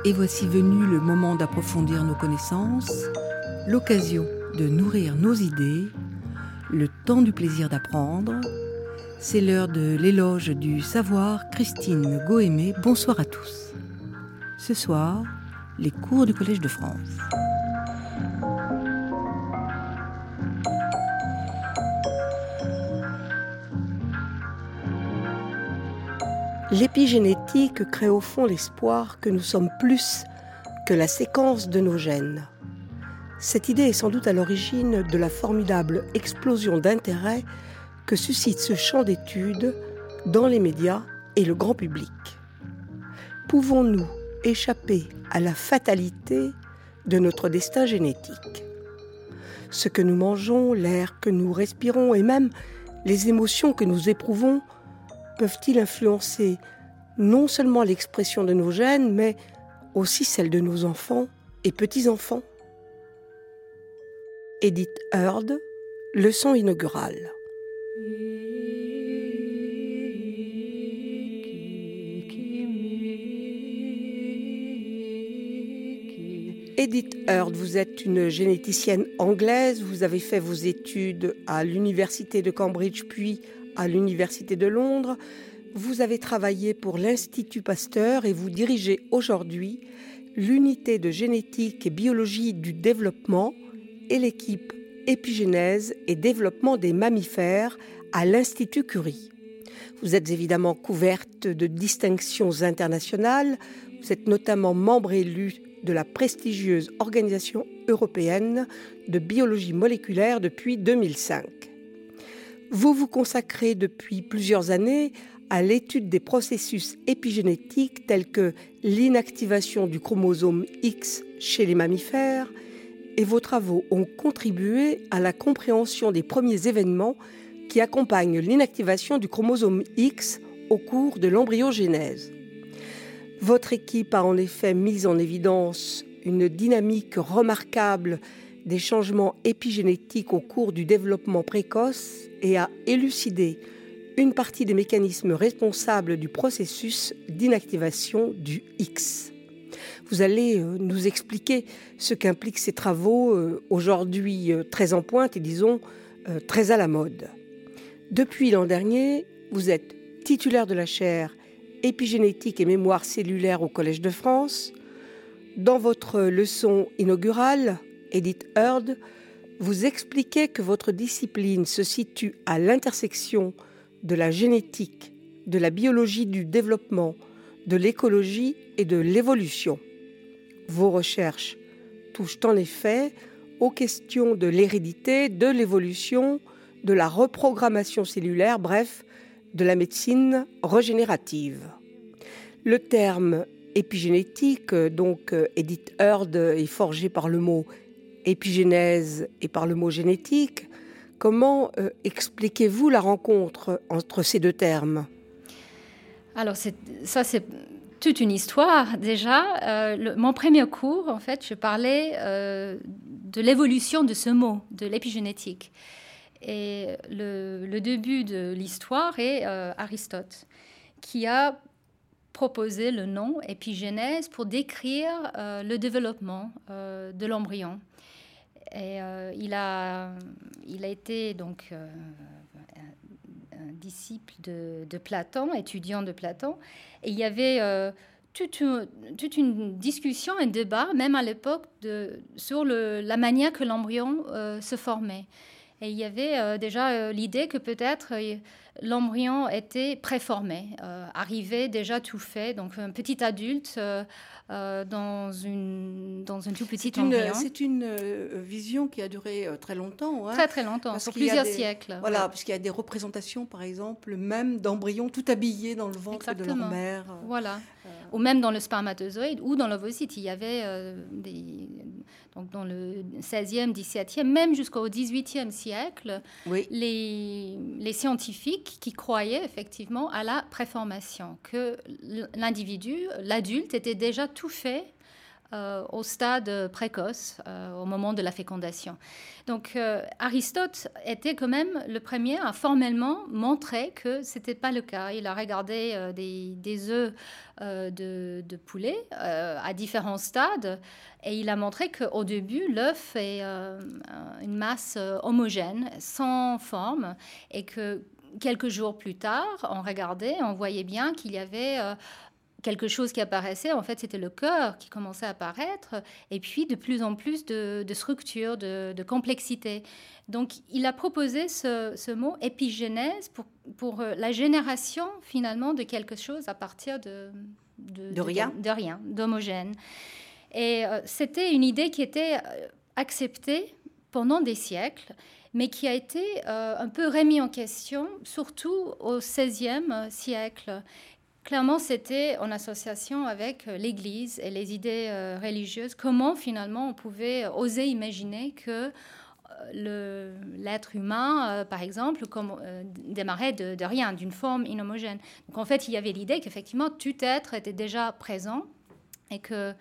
Et voici venu le moment d'approfondir nos connaissances, l'occasion de nourrir nos idées, le temps du plaisir d'apprendre. C'est l'heure de l'éloge du savoir. Christine Gohémé, bonsoir à tous. Ce soir, les cours du Collège de France. L'épigénétique crée au fond l'espoir que nous sommes plus que la séquence de nos gènes. Cette idée est sans doute à l'origine de la formidable explosion d'intérêt que suscite ce champ d'études dans les médias et le grand public. Pouvons-nous échapper à la fatalité de notre destin génétique ? Ce que nous mangeons, l'air que nous respirons et même les émotions que nous éprouvons peuvent-ils influencer non seulement l'expression de nos gènes, mais aussi celle de nos enfants et petits-enfants ? Edith Heard, leçon inaugurale. Edith Heard, vous êtes une généticienne anglaise, vous avez fait vos études à l'université de Cambridge puis à l'université de Londres. Vous avez travaillé pour l'Institut Pasteur et vous dirigez aujourd'hui l'unité de génétique et biologie du développement et l'équipe épigénèse et développement des mammifères à l'Institut Curie. Vous êtes évidemment couverte de distinctions internationales. Vous êtes notamment membre élu de la prestigieuse Organisation européenne de biologie moléculaire depuis 2005. Vous vous consacrez depuis plusieurs années à l'étude des processus épigénétiques tels que l'inactivation du chromosome X chez les mammifères, et vos travaux ont contribué à la compréhension des premiers événements qui accompagnent l'inactivation du chromosome X au cours de l'embryogénèse. Votre équipe a en effet mis en évidence une dynamique remarquable des changements épigénétiques au cours du développement précoce et a élucidé une partie des mécanismes responsables du processus d'inactivation du X. Vous allez nous expliquer ce qu'impliquent ces travaux aujourd'hui très en pointe et disons très à la mode. Depuis l'an dernier, vous êtes titulaire de la chaire épigénétique et mémoire cellulaire au Collège de France. Dans votre leçon inaugurale, Edith Heard, vous expliquez que votre discipline se situe à l'intersection de la génétique, de la biologie du développement, de l'écologie et de l'évolution. Vos recherches touchent en effet aux questions de l'hérédité, de l'évolution, de la reprogrammation cellulaire, bref, de la médecine régénérative. Le terme épigénétique, donc Edith Heard, est forgé par le mot épigénèse et par le mot génétique. Comment expliquez-vous la rencontre entre ces deux termes ? Alors, c'est toute une histoire déjà. Mon premier cours, en fait, je parlais de l'évolution de ce mot, de l'épigénétique. Et le début de l'histoire est Aristote, qui a proposé le nom épigénèse pour décrire le développement de l'embryon. Et il a été donc un disciple de Platon, étudiant de Platon. Et il y avait toute une discussion, un débat, même à l'époque, sur la manière que l'embryon se formait. Et il y avait déjà l'idée que peut-être l'embryon était préformé, arrivé déjà tout fait, donc un petit adulte dans une tout petite embryon. C'est une vision qui a duré très longtemps. Très très longtemps, sur plusieurs siècles. Voilà, ouais. Puisqu'il y a des représentations, par exemple, même d'embryons tout habillés dans le ventre de leur mère. Voilà, ou même dans le spermatozoïde ou dans l'ovocyte. Il y avait donc dans le 16e, 17e, même jusqu'au 18e siècle, oui, les scientifiques qui croyaient effectivement à la préformation, que l'individu, l'adulte, était déjà tout fait au stade précoce, au moment de la fécondation. Donc Aristote était quand même le premier à formellement montrer que ce n'était pas le cas. Il a regardé des œufs de poulet à différents stades et il a montré qu'au début, l'œuf est une masse homogène, sans forme, et que quelques jours plus tard, on regardait, on voyait bien qu'il y avait quelque chose qui apparaissait. En fait, c'était le cœur qui commençait à apparaître, et puis de plus en plus de structure, de complexité. Donc, il a proposé ce mot épigénèse pour la génération, finalement, de quelque chose à partir de rien, d'homogène. Et c'était une idée qui était acceptée pendant des siècles, mais qui a été un peu remis en question, surtout au XVIe siècle. Clairement, c'était en association avec l'Église et les idées religieuses. Comment, finalement, on pouvait oser imaginer que l'être humain, par exemple, démarrait de rien, d'une forme inhomogène. Donc, en fait, il y avait l'idée qu'effectivement, tout être était déjà présent et que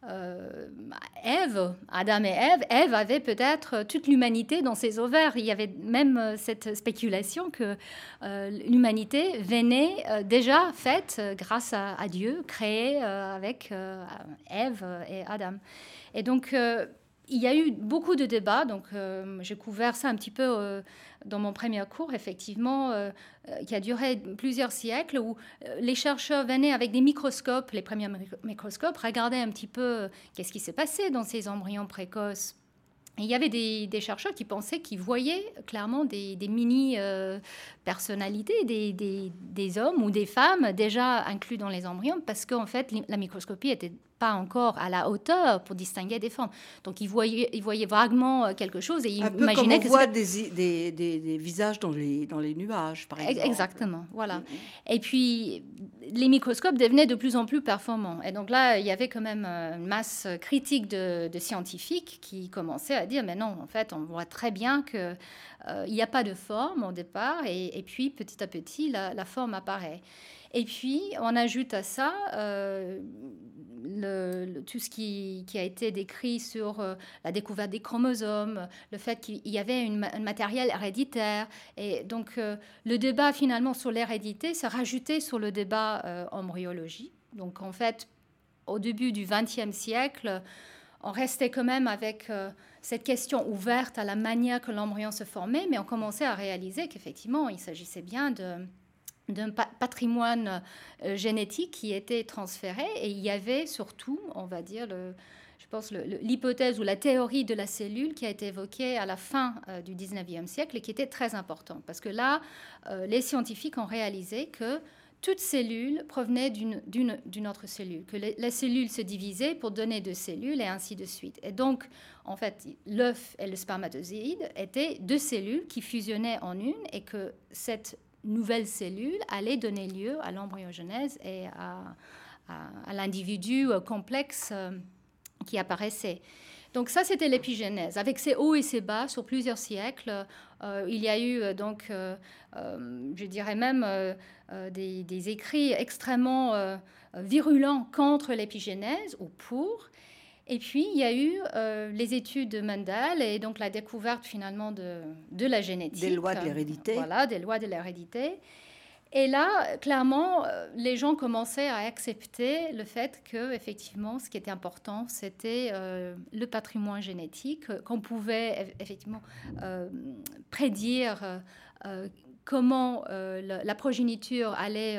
Adam et Ève avaient peut-être toute l'humanité dans ses ovaires. Il y avait même cette spéculation que l'humanité venait déjà faite grâce à Dieu, créée avec Ève et Adam. Et donc, il y a eu beaucoup de débats, donc j'ai couvert ça un petit peu dans mon premier cours, effectivement, qui a duré plusieurs siècles, où les chercheurs venaient avec des microscopes, les premiers microscopes, regardaient un petit peu qu'est-ce qui s'est passé dans ces embryons précoces. Et il y avait des chercheurs qui pensaient qu'ils voyaient clairement des mini-personnalités, des hommes ou des femmes déjà inclus dans les embryons, parce qu'en fait, la microscopie n'était pas encore à la hauteur pour distinguer des formes. Donc, ils voyaient vaguement quelque chose et ils imaginaient que... Un peu comme on voit des visages dans les nuages, par exemple. Exactement, voilà. Et puis, les microscopes devenaient de plus en plus performants. Et donc là, il y avait quand même une masse critique de scientifiques qui commençaient à dire, mais non, en fait, on voit très bien qu'il n'y a pas de forme au départ, et puis, petit à petit, la forme apparaît. Et puis, on ajoute à ça tout ce qui a été décrit sur la découverte des chromosomes, le fait qu'il y avait un matériel héréditaire. Et donc, le débat, finalement, sur l'hérédité s'est rajouté sur le débat embryologie. Donc, en fait, au début du XXe siècle, on restait quand même avec cette question ouverte à la manière que l'embryon se formait, mais on commençait à réaliser qu'effectivement, il s'agissait bien d'un patrimoine génétique qui était transféré, et il y avait surtout, on va dire, je pense, l'hypothèse ou la théorie de la cellule qui a été évoquée à la fin du 19e siècle et qui était très importante. Parce que là, les scientifiques ont réalisé que toute cellule provenait d'une autre cellule, que la cellule se divisait pour donner deux cellules et ainsi de suite. Et donc, en fait, l'œuf et le spermatozoïde étaient deux cellules qui fusionnaient en une, et que cette nouvelle cellule allait donner lieu à l'embryogenèse et à l'individu complexe qui apparaissait. Donc ça, c'était l'épigénèse, avec ses hauts et ses bas sur plusieurs siècles. Il y a eu je dirais même des écrits extrêmement virulents contre l'épigénèse ou pour. Et puis, il y a eu les études de Mendel et donc la découverte finalement de la génétique. Des lois de l'hérédité. Voilà, des lois de l'hérédité. Et là, clairement, les gens commençaient à accepter le fait que, effectivement, ce qui était important, c'était le patrimoine génétique, qu'on pouvait effectivement prédire comment la progéniture allait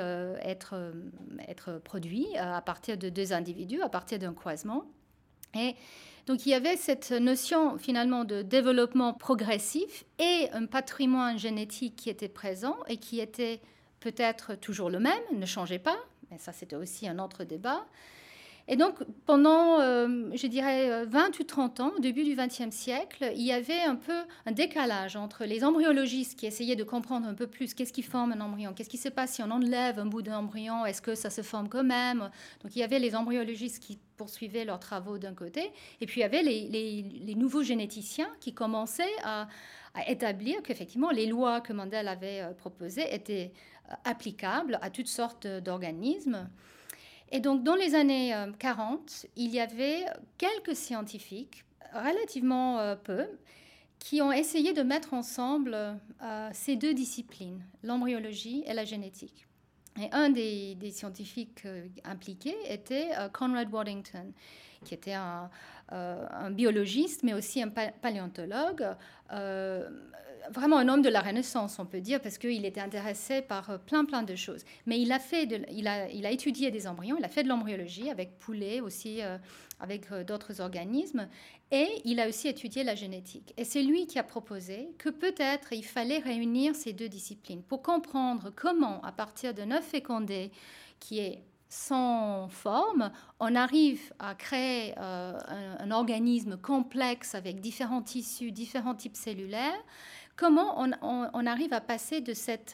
être produite à partir de deux individus, à partir d'un croisement. Et donc, il y avait cette notion, finalement, de développement progressif et un patrimoine génétique qui était présent et qui était peut-être toujours le même, ne changeait pas, mais ça, c'était aussi un autre débat. Et donc, pendant, je dirais, 20 ou 30 ans, au début du XXe siècle, il y avait un peu un décalage entre les embryologistes qui essayaient de comprendre un peu plus qu'est-ce qui forme un embryon, qu'est-ce qui se passe si on enlève un bout d'un embryon, est-ce que ça se forme quand même. Donc, il y avait les embryologistes qui poursuivaient leurs travaux d'un côté, et puis il y avait les nouveaux généticiens qui commençaient à établir qu'effectivement, les lois que Mendel avait proposées étaient applicables à toutes sortes d'organismes. Et donc, dans les années 40, il y avait quelques scientifiques, relativement peu, qui ont essayé de mettre ensemble ces deux disciplines, l'embryologie et la génétique. Et un des scientifiques impliqués était Conrad Waddington, qui était un biologiste, mais aussi un paléontologue, vraiment un homme de la Renaissance, on peut dire, parce qu'il était intéressé par plein de choses. Mais il a étudié des embryons, il a fait de l'embryologie avec poulets aussi, avec d'autres organismes, et il a aussi étudié la génétique. Et c'est lui qui a proposé que peut-être il fallait réunir ces deux disciplines pour comprendre comment, à partir d'un œuf fécondé qui est sans forme, on arrive à créer un organisme complexe avec différents tissus, différents types cellulaires. Comment on arrive à passer de cette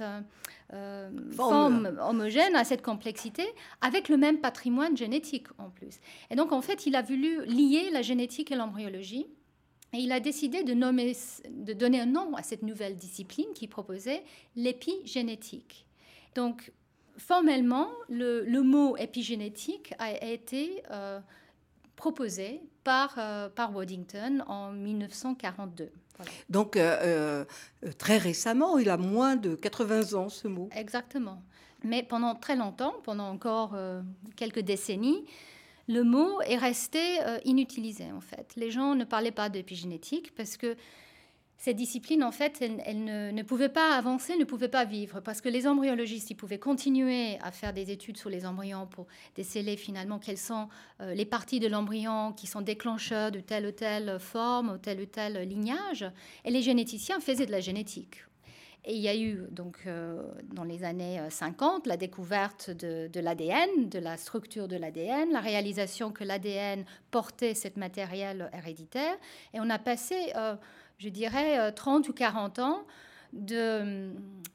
forme homogène à cette complexité avec le même patrimoine génétique en plus. Et donc, en fait, il a voulu lier la génétique et l'embryologie. Et il a décidé de donner un nom à cette nouvelle discipline qu'il proposait, l'épigénétique. Donc, formellement, le mot épigénétique a été proposé par Waddington en 1942. Voilà. Donc, très récemment, il a moins de 80 ans, ce mot. Exactement. Mais pendant très longtemps, pendant encore quelques décennies, le mot est resté inutilisé, en fait. Les gens ne parlaient pas d'épigénétique parce que cette discipline, en fait, elle ne pouvait pas avancer, ne pouvait pas vivre, parce que les embryologistes, ils pouvaient continuer à faire des études sur les embryons pour déceler finalement quelles sont les parties de l'embryon qui sont déclencheurs de telle ou telle forme, ou tel lignage, et les généticiens faisaient de la génétique. Et il y a eu, donc, dans les années 50, la découverte de l'ADN, de la structure de l'ADN, la réalisation que l'ADN portait cette matériel héréditaire. Et on a passé, je dirais, 30 ou 40 ans de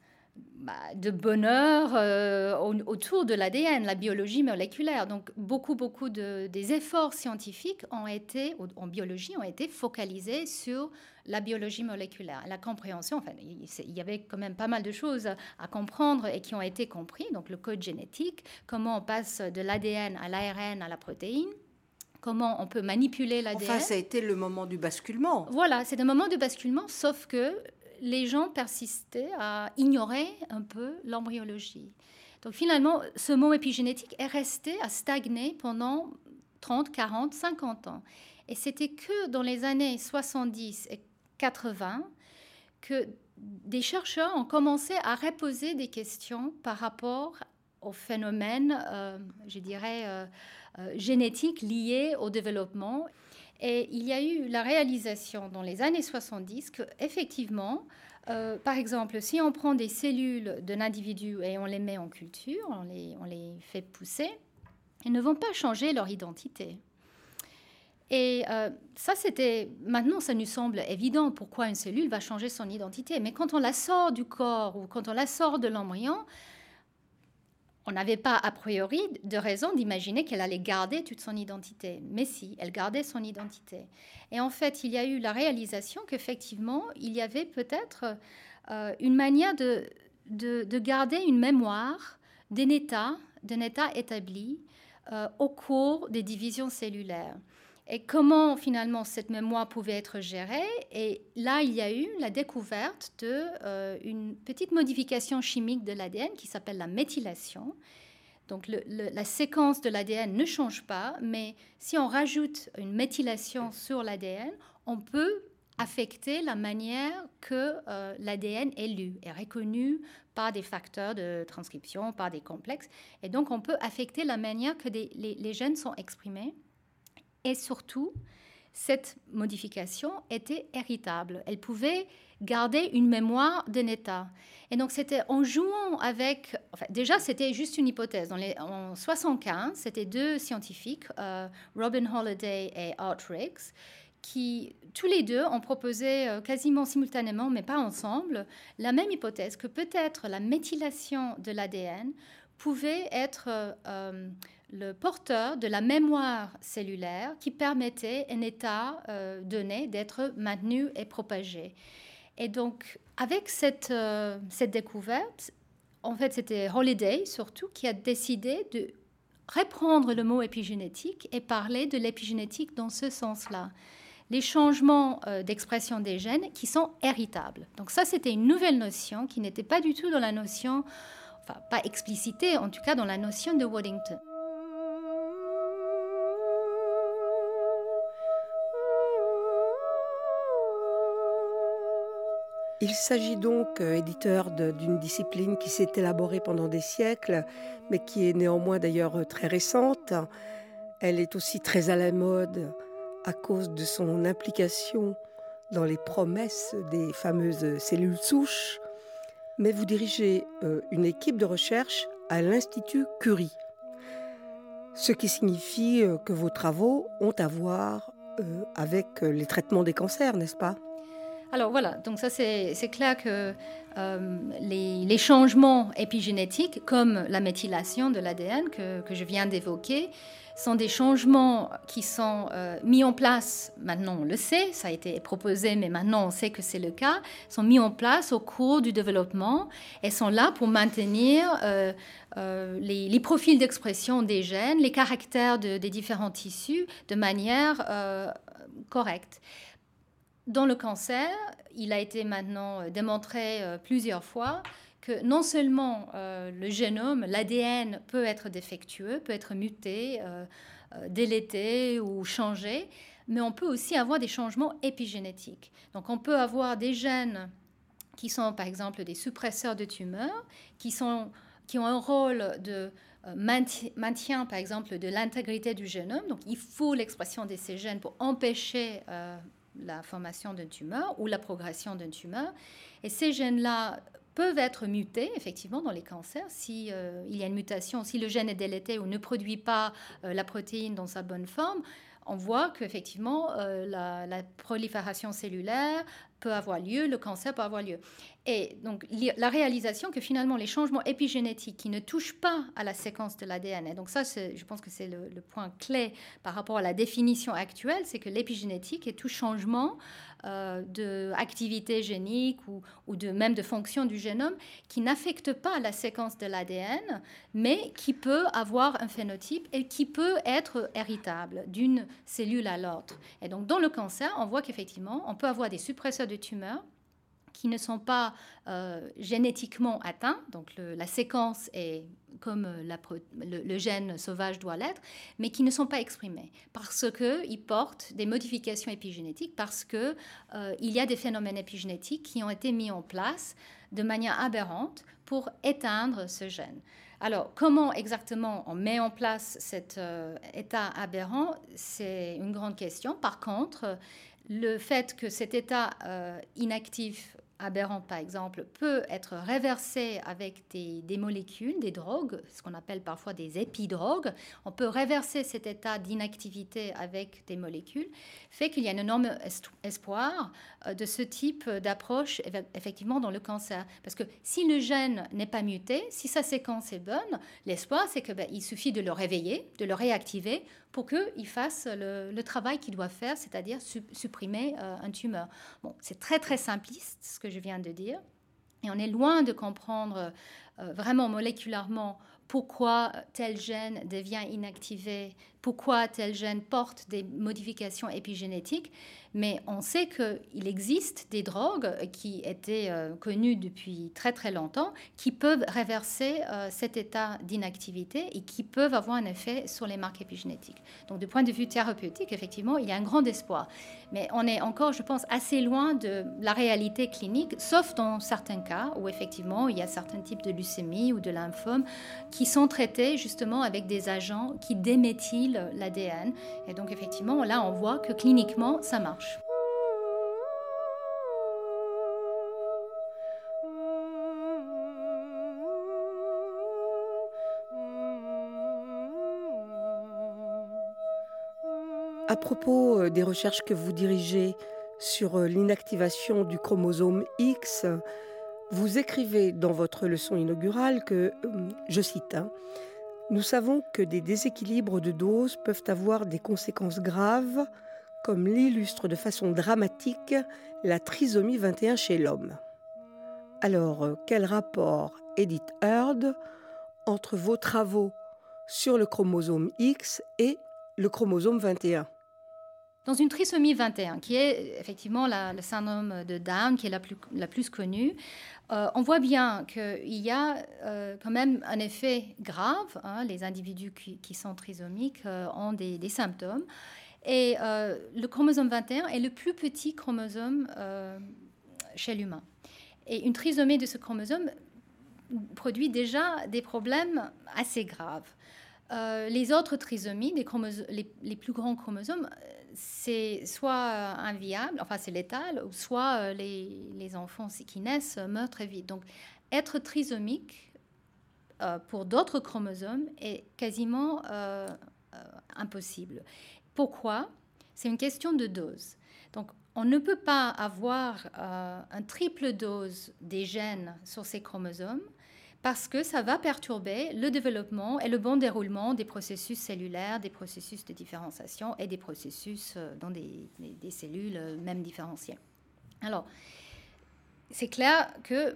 bonheur autour de l'ADN, la biologie moléculaire. Donc, beaucoup des efforts scientifiques en biologie ont été focalisés sur la biologie moléculaire, la compréhension. Enfin, il y avait quand même pas mal de choses à comprendre et qui ont été compris. Donc, le code génétique, comment on passe de l'ADN à l'ARN à la protéine. Comment on peut manipuler l'ADN. Enfin, ça a été le moment du basculement. Voilà, c'est un moment de basculement, sauf que les gens persistaient à ignorer un peu l'embryologie. Donc finalement, ce mot épigénétique est resté à stagner pendant 30, 40, 50 ans. Et c'était que dans les années 70 et 80 que des chercheurs ont commencé à reposer des questions par rapport aux phénomènes, je dirais, génétiques liés au développement. Et il y a eu la réalisation dans les années 70 qu'effectivement, par exemple, si on prend des cellules d'un individu et on les met en culture, on les fait pousser, elles ne vont pas changer leur identité. Et ça, maintenant, ça nous semble évident pourquoi une cellule va changer son identité. Mais quand on la sort du corps ou quand on la sort de l'embryon, on n'avait pas a priori de raison d'imaginer qu'elle allait garder toute son identité. Mais si, elle gardait son identité. Et en fait, il y a eu la réalisation qu'effectivement, il y avait peut-être une manière de garder une mémoire d'un état établi au cours des divisions cellulaires. Et comment finalement cette mémoire pouvait être gérée. Et là, il y a eu la découverte d'une petite modification chimique de l'ADN qui s'appelle la méthylation. Donc la séquence de l'ADN ne change pas, mais si on rajoute une méthylation sur l'ADN, on peut affecter la manière que l'ADN est lu, est reconnu par des facteurs de transcription, par des complexes. Et donc on peut affecter la manière que les gènes sont exprimés. Et surtout, cette modification était héritable. Elle pouvait garder une mémoire d'un état. Et donc, c'était en jouant avec... Enfin, déjà, c'était juste une hypothèse. En 1975, c'était deux scientifiques, Robin Holliday et Art Riggs, qui, tous les deux, ont proposé quasiment simultanément, mais pas ensemble, la même hypothèse, que peut-être la méthylation de l'ADN pouvait être le porteur de la mémoire cellulaire qui permettait un état donné d'être maintenu et propagé. Et donc, avec cette découverte, en fait, c'était Holliday surtout qui a décidé reprendre le mot épigénétique et parler de l'épigénétique dans ce sens-là. Les changements d'expression des gènes qui sont héritables. Donc ça, c'était une nouvelle notion qui n'était pas du tout dans la notion, enfin pas explicitée, en tout cas dans la notion de Waddington. Il s'agit donc, éditeur, d'une discipline qui s'est élaborée pendant des siècles, mais qui est néanmoins d'ailleurs très récente. Elle est aussi très à la mode à cause de son implication dans les promesses des fameuses cellules souches. Mais vous dirigez une équipe de recherche à l'Institut Curie, ce qui signifie que vos travaux ont à voir avec les traitements des cancers, n'est-ce pas ? Alors voilà, donc ça c'est clair que les changements épigénétiques, comme la méthylation de l'ADN que je viens d'évoquer, sont des changements qui sont mis en place, maintenant on le sait, ça a été proposé, mais maintenant on sait que c'est le cas, sont mis en place au cours du développement et sont là pour maintenir les profils d'expression des gènes, les caractères des différents tissus de manière correcte. Dans le cancer, il a été maintenant démontré plusieurs fois que non seulement le génome, l'ADN peut être défectueux, peut être muté, délété ou changé, mais on peut aussi avoir des changements épigénétiques. Donc on peut avoir des gènes qui sont par exemple des suppresseurs de tumeurs, qui ont un rôle de maintien par exemple de l'intégrité du génome. Donc il faut l'expression de ces gènes pour empêcher la formation d'une tumeur ou la progression d'une tumeur. Et ces gènes-là peuvent être mutés, effectivement, dans les cancers. Si il y a une mutation, si le gène est délété ou ne produit pas la protéine dans sa bonne forme, on voit qu'effectivement, la prolifération cellulaire peut avoir lieu, le cancer peut avoir lieu. Et donc, la réalisation que finalement, les changements épigénétiques qui ne touchent pas à la séquence de l'ADN, et donc ça, je pense que c'est le point clé par rapport à la définition actuelle, c'est que l'épigénétique est tout changement d'activité génique ou même de fonction du génome qui n'affecte pas la séquence de l'ADN, mais qui peut avoir un phénotype et qui peut être héritable d'une cellule à l'autre. Et donc, dans le cancer, on voit qu'effectivement, on peut avoir des suppresseurs de tumeurs qui ne sont pas génétiquement atteints, donc la séquence est comme le gène sauvage doit l'être, mais qui ne sont pas exprimés parce qu'ils portent des modifications épigénétiques, parce qu'il y a des phénomènes épigénétiques qui ont été mis en place de manière aberrante pour éteindre ce gène. Alors, comment exactement on met en place cet état aberrant, c'est une grande question. Par contre, le fait que cet état inactif, aberrant par exemple, peut être réversé avec des molécules, des drogues, ce qu'on appelle parfois des épidrogues. On peut réverser cet état d'inactivité avec des molécules, fait qu'il y a un énorme espoir de ce type d'approche effectivement dans le cancer. Parce que si le gène n'est pas muté, si sa séquence est bonne, l'espoir c'est qu'il suffit de le réveiller, de le réactiver pour qu'il fasse le travail qu'il doit faire, c'est-à-dire supprimer un tumeur. Bon, c'est très très simpliste ce que je viens de dire, et on est loin de comprendre vraiment moléculairement pourquoi tel gène devient inactivé, pourquoi tel gène porte des modifications épigénétiques, mais on sait qu'il existe des drogues qui étaient connues depuis très très longtemps, qui peuvent réverser cet état d'inactivité et qui peuvent avoir un effet sur les marques épigénétiques. Donc du point de vue thérapeutique, effectivement, il y a un grand espoir. Mais on est encore, je pense, assez loin de la réalité clinique, sauf dans certains cas où effectivement il y a certains types de leucémie ou de lymphome qui sont traités justement avec des agents qui déméthylent l'ADN. Et donc effectivement, là on voit que cliniquement ça marche. À propos des recherches que vous dirigez sur l'inactivation du chromosome X, vous écrivez dans votre leçon inaugurale que, je cite, « Nous savons que des déséquilibres de dose peuvent avoir des conséquences graves, comme l'illustre de façon dramatique la trisomie 21 chez l'homme. » Alors, quel rapport, Edith Heard, entre vos travaux sur le chromosome X et le chromosome 21. Dans une trisomie 21, qui est effectivement le syndrome de Down, qui est la plus connue, on voit bien qu'il y a quand même un effet grave. Les individus qui sont trisomiques ont des symptômes. Et le chromosome 21 est le plus petit chromosome chez l'humain. Et une trisomie de ce chromosome produit déjà des problèmes assez graves. Les autres trisomies, les plus grands chromosomes, c'est soit inviable, enfin c'est létal, ou soit les enfants qui naissent meurent très vite. Donc être trisomique pour d'autres chromosomes est quasiment impossible. Pourquoi ? C'est une question de dose. Donc on ne peut pas avoir un triple dose des gènes sur ces chromosomes parce que ça va perturber le développement et le bon déroulement des processus cellulaires, des processus de différenciation et des processus dans des cellules même différenciées. Alors, c'est clair que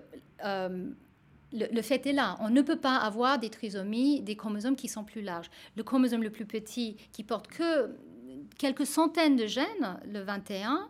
le fait est là. On ne peut pas avoir des trisomies, des chromosomes qui sont plus larges. Le chromosome le plus petit, qui porte que quelques centaines de gènes, le 21,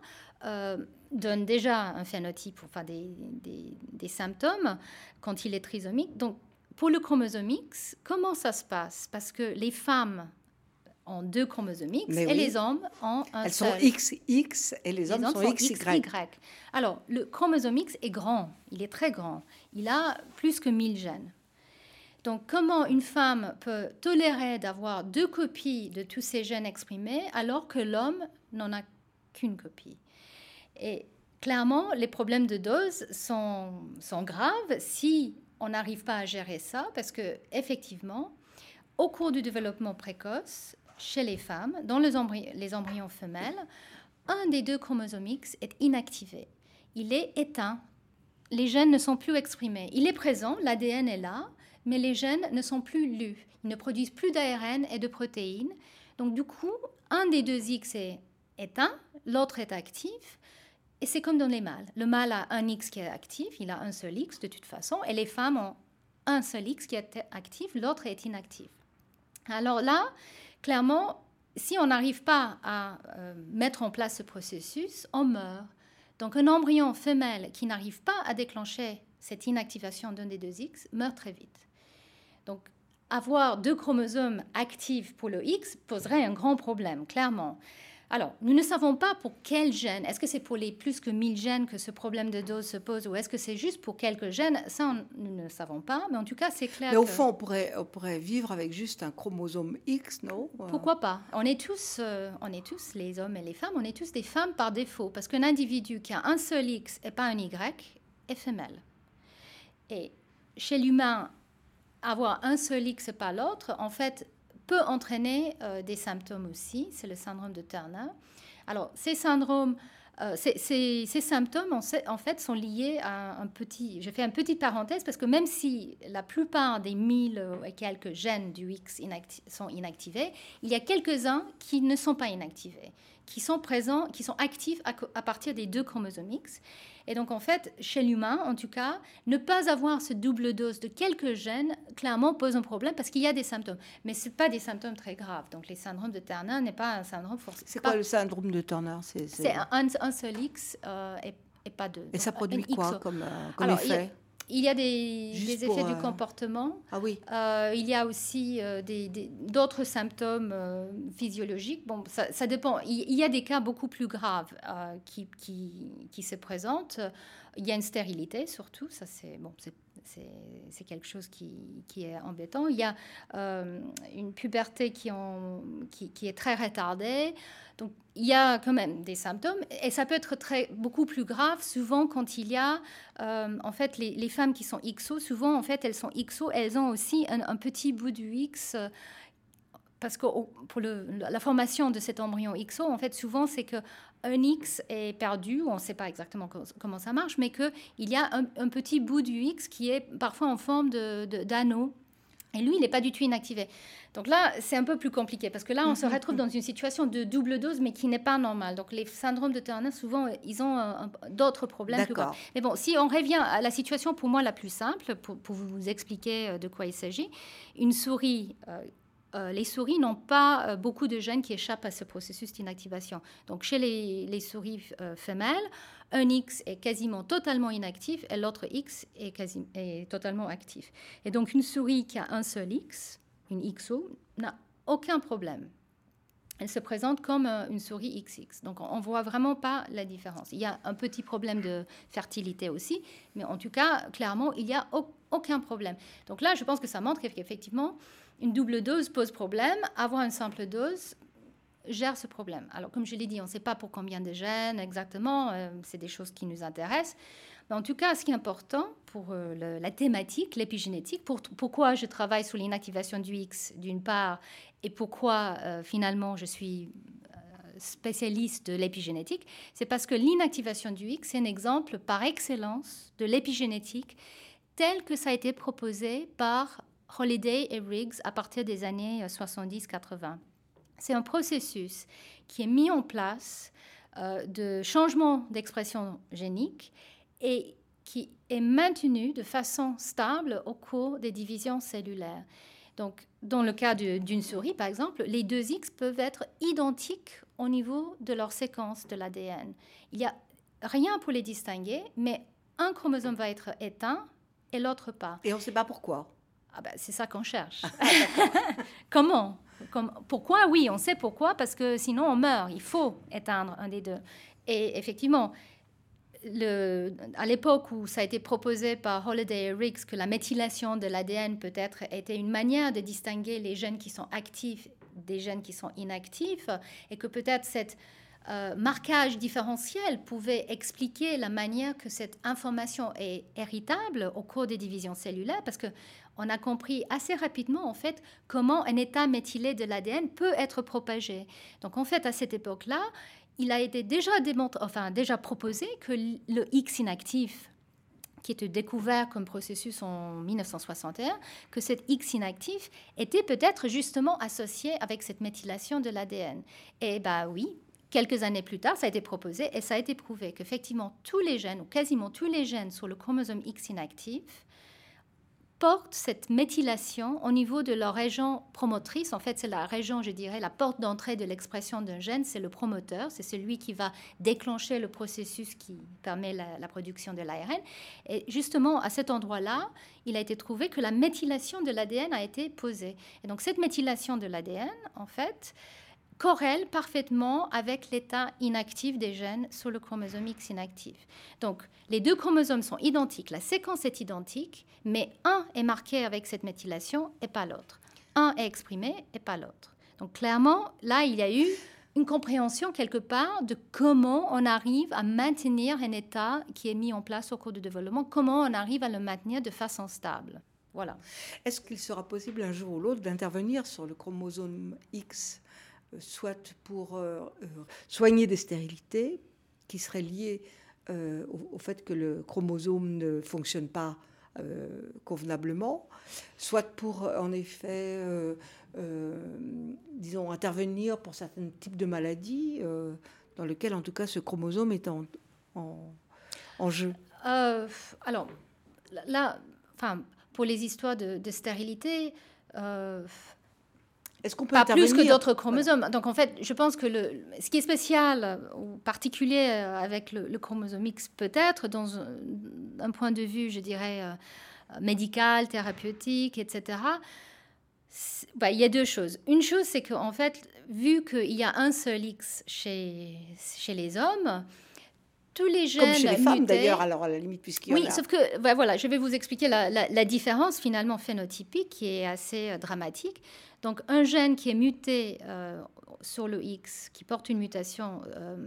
donne déjà un phénotype, enfin des symptômes quand il est trisomique. Donc, pour le chromosome X, comment ça se passe ? Parce que les femmes ont 2 chromosomes X et les hommes ont un seul. Elles sont XX et les hommes sont XY. Alors, le chromosome X est grand, il est très grand. Il a plus que 1000 gènes. Donc, comment une femme peut tolérer d'avoir 2 copies de tous ces gènes exprimés alors que l'homme n'en a qu'une copie ? Et clairement, les problèmes de dose sont graves si on n'arrive pas à gérer ça, parce que effectivement, au cours du développement précoce, chez les femmes, dans les embryons femelles, un des 2 chromosomes X est inactivé. Il est éteint. Les gènes ne sont plus exprimés. Il est présent, l'ADN est là, mais les gènes ne sont plus lus. Ils ne produisent plus d'ARN et de protéines. Donc du coup, un des 2 X est éteint, l'autre est actif. Et c'est comme dans les mâles. Le mâle a un X qui est actif, il a un seul X de toute façon, et les femmes ont un seul X qui est actif, l'autre est inactif. Alors là, clairement, si on n'arrive pas à mettre en place ce processus, on meurt. Donc un embryon femelle qui n'arrive pas à déclencher cette inactivation d'un des 2 X meurt très vite. Donc avoir 2 chromosomes actifs pour le X poserait un grand problème, clairement. Alors, nous ne savons pas pour quel gène. Est-ce que c'est pour les plus que 1000 gènes que ce problème de dose se pose ou est-ce que c'est juste pour quelques gènes ? Ça, nous ne savons pas, mais en tout cas, c'est clair. Mais au fond, on pourrait vivre avec juste un chromosome X, non ? Pourquoi pas ? On est tous, les hommes et les femmes, on est tous des femmes par défaut, parce qu'un individu qui a un seul X et pas un Y est femelle. Et chez l'humain, avoir un seul X et pas l'autre, en fait, peut entraîner des symptômes aussi. C'est le syndrome de Turner. Alors, ces symptômes, en fait, sont liés à un petit... Je fais une petite parenthèse parce que même si la plupart des 1000 et quelques gènes du X sont inactivés, il y a quelques-uns qui ne sont pas inactivés, qui sont présents, qui sont actifs à partir des 2 chromosomes X. Et donc, en fait, chez l'humain, en tout cas, ne pas avoir ce double dose de quelques gènes, clairement, pose un problème parce qu'il y a des symptômes. Mais ce n'est pas des symptômes très graves. Donc, les syndromes de Turner n'est pas un syndrome forcément... C'est quoi le syndrome de Turner ? C'est un seul X et pas deux. Et ça produit quoi comme effet ? Il y a des effets du comportement. Ah oui. Il y a aussi d'autres symptômes physiologiques. Bon, ça dépend. Il y a des cas beaucoup plus graves qui se présentent. Il y a une stérilité surtout. Ça, c'est quelque chose qui est embêtant. Il y a une puberté qui est très retardée. Donc, il y a quand même des symptômes. Et ça peut être beaucoup plus grave, souvent, quand il y a... en fait, les femmes qui sont XO, souvent, en fait, elles sont XO. Elles ont aussi un petit bout du X... parce que pour la formation de cet embryon XO, en fait, souvent, c'est qu'un X est perdu, on ne sait pas exactement comment ça marche, mais qu'il y a un petit bout du X qui est parfois en forme d'anneau. Et lui, il n'est pas du tout inactivé. Donc là, c'est un peu plus compliqué, parce que là, on se retrouve dans une situation de double dose, mais qui n'est pas normale. Donc les syndromes de Turner, souvent, ils ont d'autres problèmes. D'accord. Mais bon, si on revient à la situation, pour moi, la plus simple, pour vous expliquer de quoi il s'agit, une souris... les souris n'ont pas beaucoup de gènes qui échappent à ce processus d'inactivation. Donc, chez les souris femelles, un X est quasiment totalement inactif et l'autre X est totalement actif. Et donc, une souris qui a un seul X, une XO, n'a aucun problème. Elle se présente comme une souris XX. Donc, on ne voit vraiment pas la différence. Il y a un petit problème de fertilité aussi, mais en tout cas, clairement, il n'y a aucun problème. Donc là, je pense que ça montre qu'effectivement, une double dose pose problème. Avoir une simple dose gère ce problème. Alors, comme je l'ai dit, on ne sait pas pour combien de gènes exactement. C'est des choses qui nous intéressent. Mais en tout cas, ce qui est important pour la thématique, l'épigénétique, pourquoi je travaille sur l'inactivation du X d'une part, et pourquoi finalement je suis spécialiste de l'épigénétique, c'est parce que l'inactivation du X, c'est un exemple par excellence de l'épigénétique tel que ça a été proposé par Holliday et Riggs à partir des années 70-80. C'est un processus qui est mis en place de changement d'expression génique et qui est maintenu de façon stable au cours des divisions cellulaires. Donc, dans le cas d'une souris, par exemple, les deux X peuvent être identiques au niveau de leur séquence de l'ADN. Il n'y a rien pour les distinguer, mais un chromosome va être éteint et l'autre pas. Et on ne sait pas pourquoi. Ah ben, c'est ça qu'on cherche. Comment ? Pourquoi ? Oui, on sait pourquoi, parce que sinon on meurt. Il faut éteindre un des deux. Et effectivement, à l'époque où ça a été proposé par Holliday et Riggs que la méthylation de l'ADN peut-être était une manière de distinguer les gènes qui sont actifs des gènes qui sont inactifs, et que peut-être cette marquage différentiel pouvait expliquer la manière que cette information est héritable au cours des divisions cellulaires, parce qu'on a compris assez rapidement, en fait, comment un état méthylé de l'ADN peut être propagé. Donc, en fait, à cette époque-là, il a été déjà proposé que le X inactif, qui était découvert comme processus en 1961, que cet X inactif était peut-être justement associé avec cette méthylation de l'ADN. Et oui, quelques années plus tard, ça a été proposé et ça a été prouvé qu'effectivement, tous les gènes, ou quasiment tous les gènes sur le chromosome X inactif, portent cette méthylation au niveau de leur région promotrice. En fait, c'est la région, je dirais, la porte d'entrée de l'expression d'un gène, c'est le promoteur, c'est celui qui va déclencher le processus qui permet la production de l'ARN. Et justement, à cet endroit-là, il a été trouvé que la méthylation de l'ADN a été posée. Et donc, cette méthylation de l'ADN, en fait, corrèle parfaitement avec l'état inactif des gènes sur le chromosome X inactif. Donc, les deux chromosomes sont identiques, la séquence est identique, mais un est marqué avec cette méthylation et pas l'autre. Un est exprimé et pas l'autre. Donc, clairement, là, il y a eu une compréhension quelque part de comment on arrive à maintenir un état qui est mis en place au cours du développement, comment on arrive à le maintenir de façon stable. Voilà. Est-ce qu'il sera possible un jour ou l'autre d'intervenir sur le chromosome X, soit pour soigner des stérilités qui seraient liées au fait que le chromosome ne fonctionne pas convenablement, soit pour, en effet, disons, intervenir pour certains types de maladies dans lesquelles, en tout cas, ce chromosome est en jeu. Alors, là, pour les histoires de stérilité, est-ce qu'on peut pas plus que d'autres chromosomes. Voilà. Donc, en fait, je pense que ce qui est spécial ou particulier avec le chromosome X, peut-être, d'un point de vue, je dirais, médical, thérapeutique, etc., il y a deux choses. Une chose, c'est qu'en fait, vu qu'il y a un seul X chez les hommes, tous les gènes comme chez les femmes, mutés, d'ailleurs, alors à la limite, puisqu'il y en a... Oui, sauf que, voilà, je vais vous expliquer la différence finalement phénotypique qui est assez dramatique. Donc, un gène qui est muté sur le X, qui porte une mutation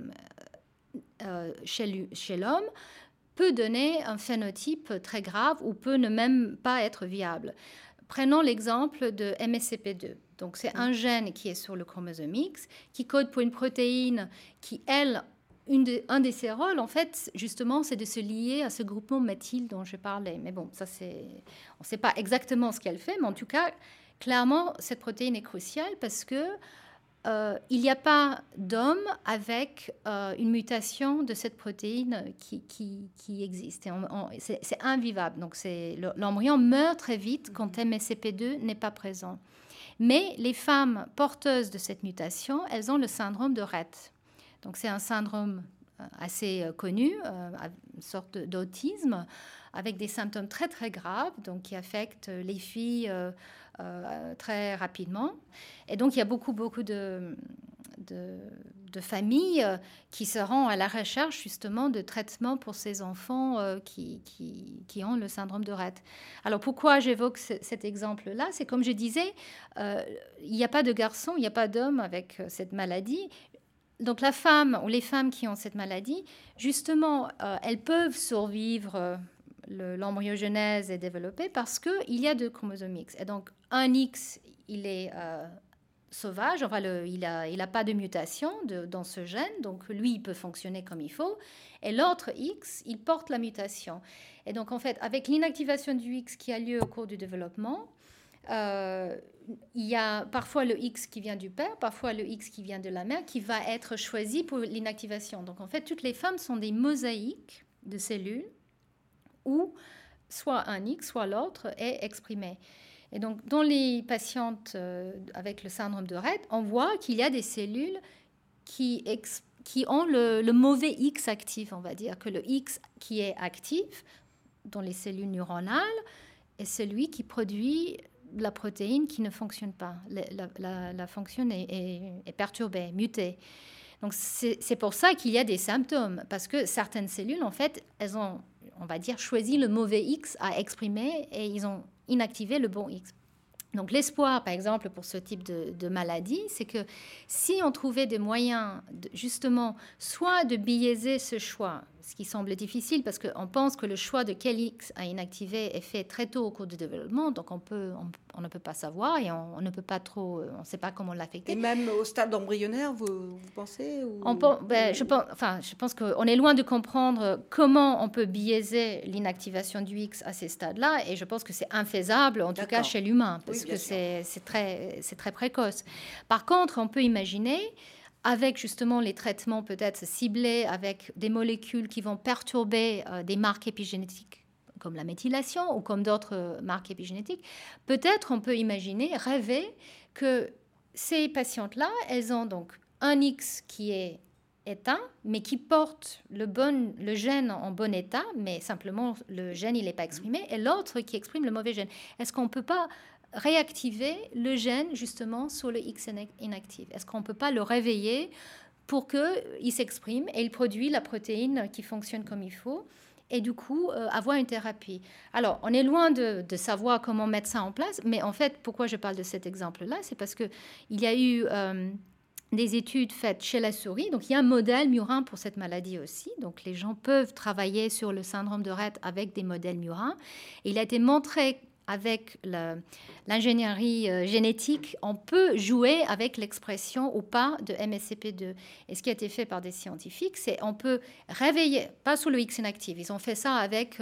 chez l'homme, peut donner un phénotype très grave ou peut ne même pas être viable. Prenons l'exemple de MSCP2. Donc, c'est un gène qui est sur le chromosome X, qui code pour une protéine qui, elle, un de ses rôles, en fait, justement, c'est de se lier à ce groupement méthyle dont je parlais. Mais bon, ça, on ne sait pas exactement ce qu'elle fait, mais en tout cas, clairement, cette protéine est cruciale parce que il n'y a pas d'homme avec une mutation de cette protéine qui existe. C'est invivable. Donc, l'embryon meurt très vite quand MSCP2 n'est pas présent. Mais les femmes porteuses de cette mutation, elles ont le syndrome de Rett. Donc c'est un syndrome assez connu, une sorte d'autisme, avec des symptômes très très graves, donc qui affectent les filles très rapidement. Et donc il y a beaucoup de familles qui seront à la recherche justement de traitements pour ces enfants qui ont le syndrome de Rett. Alors pourquoi j'évoque cet exemple-là? C'est comme je disais, il n'y a pas de garçon, il n'y a pas d'homme avec cette maladie. Donc la femme ou les femmes qui ont cette maladie, justement, elles peuvent survivre, l'embryogenèse est développée parce qu'il y a deux chromosomes X. Et donc un X, il est sauvage, enfin il a pas de mutation dans ce gène, donc lui, il peut fonctionner comme il faut. Et l'autre X, il porte la mutation. Et donc en fait, avec l'inactivation du X qui a lieu au cours du développement, il y a parfois le X qui vient du père, parfois le X qui vient de la mère, qui va être choisi pour l'inactivation. Donc en fait, toutes les femmes sont des mosaïques de cellules où soit un X, soit l'autre est exprimé. Et donc dans les patientes avec le syndrome de Rett, on voit qu'il y a des cellules qui ont le mauvais X actif, on va dire, que le X qui est actif dans les cellules neuronales est celui qui produit la protéine qui ne fonctionne pas. La fonction est perturbée, mutée. Donc c'est pour ça qu'il y a des symptômes, parce que certaines cellules, en fait, elles ont, on va dire, choisi le mauvais X à exprimer et ils ont inactivé le bon X. Donc l'espoir, par exemple, pour ce type de maladie, c'est que si on trouvait des moyens, justement, soit de biaiser ce choix, ce qui semble difficile parce qu'on pense que le choix de quel X à inactiver est fait très tôt au cours du développement, donc on ne peut pas savoir et on ne peut pas trop, on ne sait pas comment l'affecter. Et même au stade embryonnaire, vous pensez je pense qu'on est loin de comprendre comment on peut biaiser l'inactivation du X à ces stades-là, et je pense que c'est infaisable, en tout cas chez l'humain, parce que c'est très précoce. Par contre, on peut imaginer, avec justement les traitements peut-être ciblés, avec des molécules qui vont perturber des marques épigénétiques, comme la méthylation ou comme d'autres marques épigénétiques, peut-être on peut imaginer, rêver que ces patientes-là, elles ont donc un X qui est éteint, mais qui porte le gène en bon état, mais simplement le gène, il n'est pas exprimé, et l'autre qui exprime le mauvais gène. Est-ce qu'on ne peut pas réactiver le gène justement sur le X inactif? Est-ce qu'on ne peut pas le réveiller pour qu'il s'exprime et il produit la protéine qui fonctionne comme il faut, et du coup avoir une thérapie? Alors, on est loin de savoir comment mettre ça en place, mais en fait, pourquoi je parle de cet exemple-là, c'est parce qu'il y a eu des études faites chez la souris. Donc, il y a un modèle murin pour cette maladie aussi. Donc, les gens peuvent travailler sur le syndrome de Rett avec des modèles murins. Et il a été montré avec l'ingénierie génétique, on peut jouer avec l'expression ou pas de MSCP2. Et ce qui a été fait par des scientifiques, c'est on peut réveiller, pas sur le X inactif, ils ont fait ça avec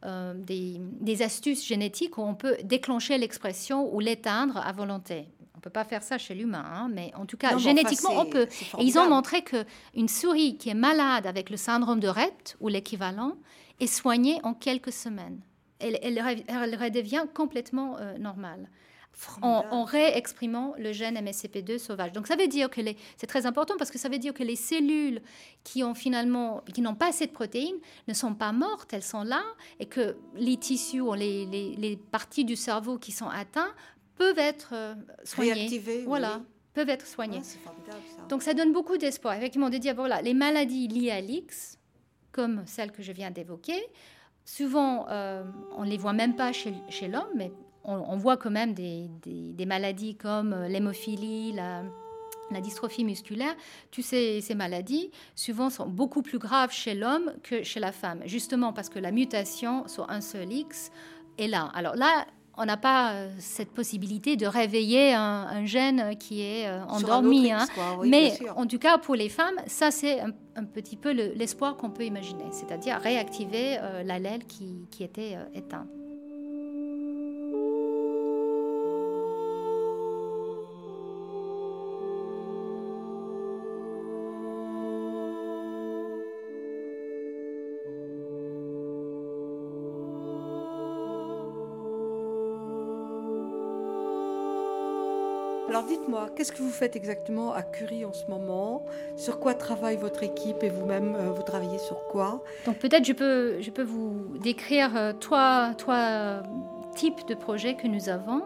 des astuces génétiques où on peut déclencher l'expression ou l'éteindre à volonté. On ne peut pas faire ça chez l'humain, hein, mais en tout cas, génétiquement, on peut. Et ils ont montré qu'une souris qui est malade avec le syndrome de Rett, ou l'équivalent, est soignée en quelques semaines. Elle redevient complètement normale en réexprimant le gène MSCP2 sauvage. Donc ça veut dire que c'est très important parce que ça veut dire que les cellules qui n'ont pas assez de protéines ne sont pas mortes, elles sont là, et que les tissus ou les parties du cerveau qui sont atteints peuvent être soignées. Réactivées, voilà. Oui. Peuvent être soignées. C'est formidable, ça. Donc ça donne beaucoup d'espoir. Effectivement, de dire, voilà, les maladies liées à l'X, comme celle que je viens d'évoquer, souvent, on ne les voit même pas chez l'homme, mais on voit quand même des maladies comme l'hémophilie, la dystrophie musculaire. Tous ces maladies, souvent, sont beaucoup plus graves chez l'homme que chez la femme, justement parce que la mutation sur un seul X est là. Alors là, on n'a pas cette possibilité de réveiller un gène qui est endormi. X, oui, mais en tout cas, pour les femmes, ça, c'est un petit peu l'espoir qu'on peut imaginer, c'est-à-dire réactiver l'allèle qui était éteint. Alors dites-moi, qu'est-ce que vous faites exactement à Curie en ce moment? Sur quoi travaille votre équipe et vous-même, vous travaillez sur quoi? Donc peut-être je peux vous décrire trois types de projets que nous avons.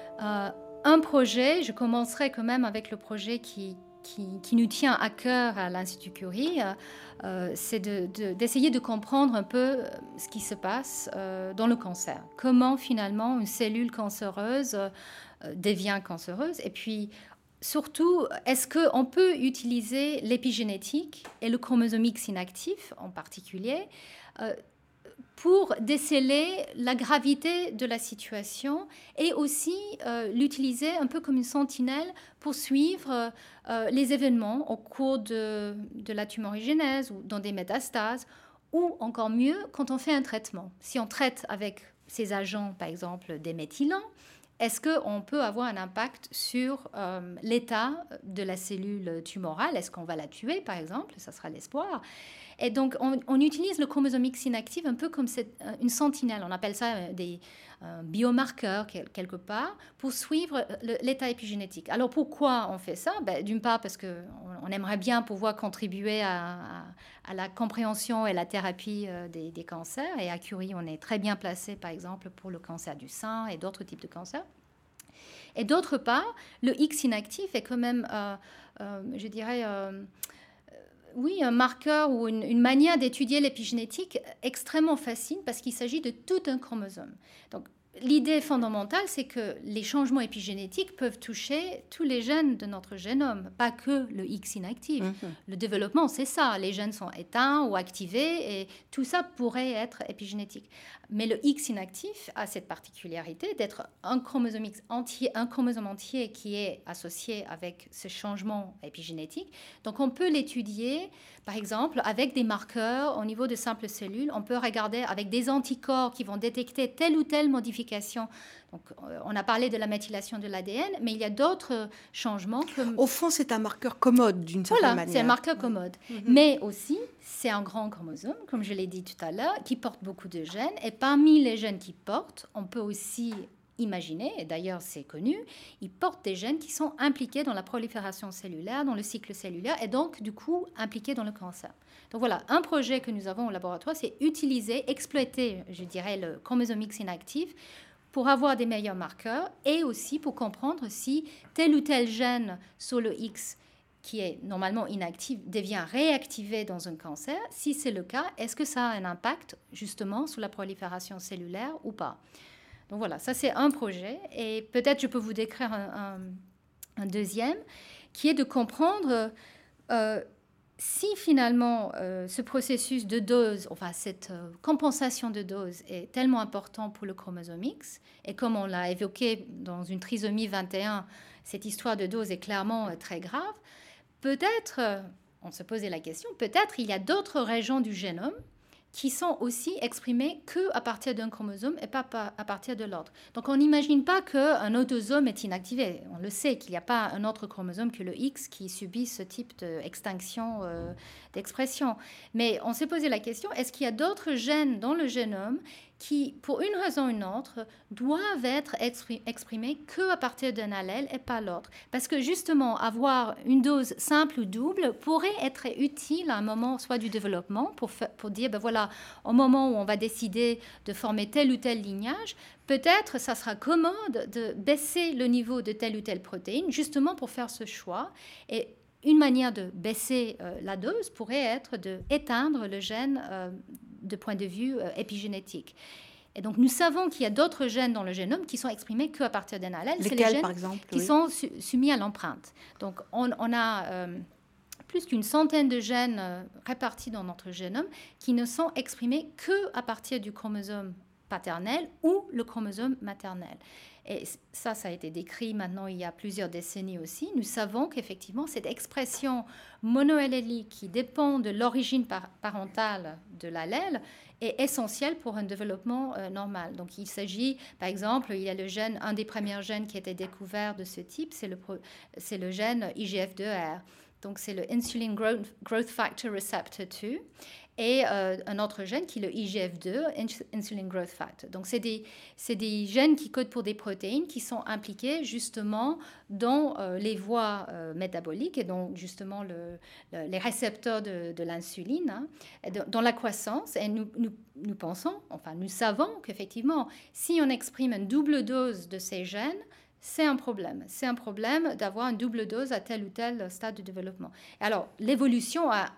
Un projet, je commencerai quand même avec le projet qui nous tient à cœur à l'Institut Curie, c'est d'essayer de comprendre un peu ce qui se passe dans le cancer. Comment finalement une cellule cancéreuse devient cancéreuse. Et puis surtout, est-ce qu'on peut utiliser l'épigénétique et le chromosome X inactif en particulier pour déceler la gravité de la situation et aussi l'utiliser un peu comme une sentinelle pour suivre les événements au cours de la tumorigénèse ou dans des métastases, ou encore mieux quand on fait un traitement. Si on traite avec ces agents, par exemple des méthylants, est-ce qu'on peut avoir un impact sur l'état de la cellule tumorale? Est-ce qu'on va la tuer, par exemple? Ça sera l'espoir. Et donc, on utilise le chromosome X inactif un peu comme une sentinelle. On appelle ça des biomarqueurs, quelque part, pour suivre l'état épigénétique. Alors, pourquoi on fait ça? D'une part, parce qu'on aimerait bien pouvoir contribuer à la compréhension et la thérapie des cancers. Et à Curie, on est très bien placé, par exemple, pour le cancer du sein et d'autres types de cancers. Et d'autre part, le X inactif est quand même, je dirais... oui, un marqueur ou une manière d'étudier l'épigénétique extrêmement facile parce qu'il s'agit de tout un chromosome. Donc, l'idée fondamentale, c'est que les changements épigénétiques peuvent toucher tous les gènes de notre génome, pas que le X inactif. Le développement, c'est ça. Les gènes sont éteints ou activés et tout ça pourrait être épigénétique. Mais le X inactif a cette particularité d'être un chromosome X entier, un chromosome entier qui est associé avec ce changement épigénétique. Donc, on peut l'étudier, par exemple, avec des marqueurs au niveau de simples cellules. On peut regarder avec des anticorps qui vont détecter telle ou telle modification. Donc, on a parlé de la méthylation de l'ADN, mais il y a d'autres changements. Au fond, c'est un marqueur commode d'une certaine manière. Voilà, c'est un marqueur commode. Mais aussi, c'est un grand chromosome, comme je l'ai dit tout à l'heure, qui porte beaucoup de gènes. Et parmi les gènes qui portent, on peut aussi imaginer, et d'ailleurs c'est connu, ils portent des gènes qui sont impliqués dans la prolifération cellulaire, dans le cycle cellulaire, et donc du coup impliqués dans le cancer. Donc voilà, un projet que nous avons au laboratoire, c'est utiliser, exploiter, je dirais, le chromosome X inactif pour avoir des meilleurs marqueurs et aussi pour comprendre si tel ou tel gène sur le X qui est normalement inactif devient réactivé dans un cancer. Si c'est le cas, est-ce que ça a un impact justement sur la prolifération cellulaire ou pas? Donc voilà, ça c'est un projet. Et peut-être je peux vous décrire un deuxième qui est de comprendre si finalement ce processus de dose, enfin cette compensation de dose est tellement important pour le chromosome X, et comme on l'a évoqué dans une trisomie 21, cette histoire de dose est clairement très grave, peut-être, on se posait la question, peut-être il y a d'autres régions du génome qui sont aussi exprimées qu'à partir d'un chromosome et pas à partir de l'autre. Donc on n'imagine pas qu'un autosome est inactivé. On le sait qu'il n'y a pas un autre chromosome que le X qui subit ce type d'extinction d'expression. Mais on s'est posé la question, est-ce qu'il y a d'autres gènes dans le génome qui, pour une raison ou une autre, doivent être exprimés qu'à partir d'un allèle et pas l'autre. Parce que justement, avoir une dose simple ou double pourrait être utile à un moment, soit du développement, pour dire, ben voilà, au moment où on va décider de former tel ou tel lignage, peut-être ça sera commode de baisser le niveau de telle ou telle protéine, justement pour faire ce choix. Et une manière de baisser la dose pourrait être d'éteindre le gène de point de vue épigénétique. Et donc, nous savons qu'il y a d'autres gènes dans le génome qui sont exprimés qu'à partir d'un allèle. Lesquels, c'est les gènes par exemple, qui sont soumis à l'empreinte. Donc, on a plus qu'une centaine de gènes répartis dans notre génome qui ne sont exprimés qu'à partir du chromosome paternel ou le chromosome maternel. Et ça a été décrit maintenant il y a plusieurs décennies aussi. Nous savons qu'effectivement, cette expression monoallélique qui dépend de l'origine parentale de l'allèle est essentielle pour un développement normal. Donc, il s'agit, par exemple, il y a le gène, un des premiers gènes qui a été découvert de ce type, c'est le gène IGF2R. Donc, c'est le Insulin Growth Factor Receptor 2. et un autre gène qui est le IGF-2, Insulin Growth Factor. Donc, c'est des gènes qui codent pour des protéines qui sont impliquées justement dans les voies métaboliques et donc justement les récepteurs de l'insuline, hein, dans la croissance. Et nous pensons, enfin nous savons qu'effectivement, si on exprime une double dose de ces gènes, c'est un problème. C'est un problème d'avoir une double dose à tel ou tel stade de développement. Alors, l'évolution a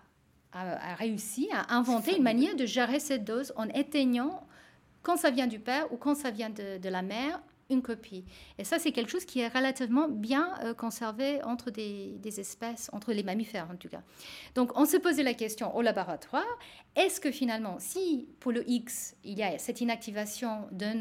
réussi à inventer une manière de gérer cette dose en éteignant, quand ça vient du père ou quand ça vient de la mère, une copie. Et ça, c'est quelque chose qui est relativement bien conservé entre des espèces, entre les mammifères en tout cas. Donc, on se posait la question au laboratoire, est-ce que finalement, si pour le X, il y a cette inactivation d'un